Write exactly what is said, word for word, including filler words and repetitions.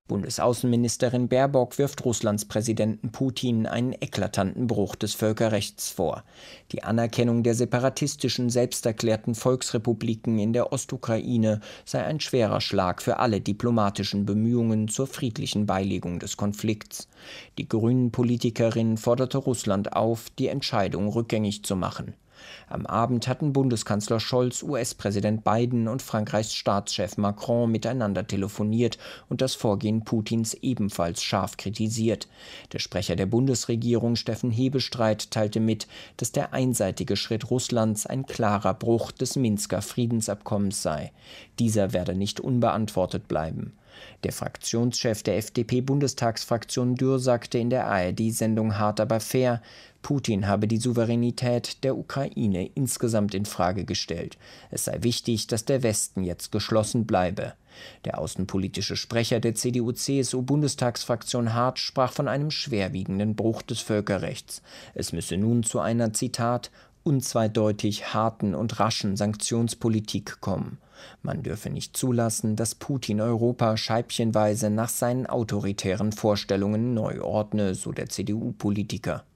Bundesaußenministerin Baerbock wirft Russlands Präsidenten Putin einen eklatanten Bruch des Völkerrechts vor. Die Anerkennung der separatistischen, selbsterklärten Volksrepubliken in der Ostukraine sei ein schwerer Schlag für alle diplomatischen Bemühungen zur friedlichen Beilegung des Konflikts. Die Grünen-Politikerin forderte Russland auf, die Entscheidung rückgängig zu machen. Am Abend hatten Bundeskanzler Scholz, U S-Präsident Biden und Frankreichs Staatschef Macron miteinander telefoniert und das Vorgehen Putins ebenfalls scharf kritisiert. Der Sprecher der Bundesregierung, Steffen Hebestreit, teilte mit, dass der einseitige Schritt Russlands ein klarer Bruch des Minsker Friedensabkommens sei. Dieser werde nicht unbeantwortet bleiben. Der Fraktionschef der F D P-Bundestagsfraktion Dürr sagte in der A R D-Sendung Hart aber fair, Putin habe die Souveränität der Ukraine insgesamt in Frage gestellt. Es sei wichtig, dass der Westen jetzt geschlossen bleibe. Der außenpolitische Sprecher der C D U C S U-Bundestagsfraktion Hart sprach von einem schwerwiegenden Bruch des Völkerrechts. Es müsse nun zu einer, Zitat, unzweideutig harten und raschen Sanktionspolitik kommen. Man dürfe nicht zulassen, dass Putin Europa scheibchenweise nach seinen autoritären Vorstellungen neu ordne, so der C D U-Politiker.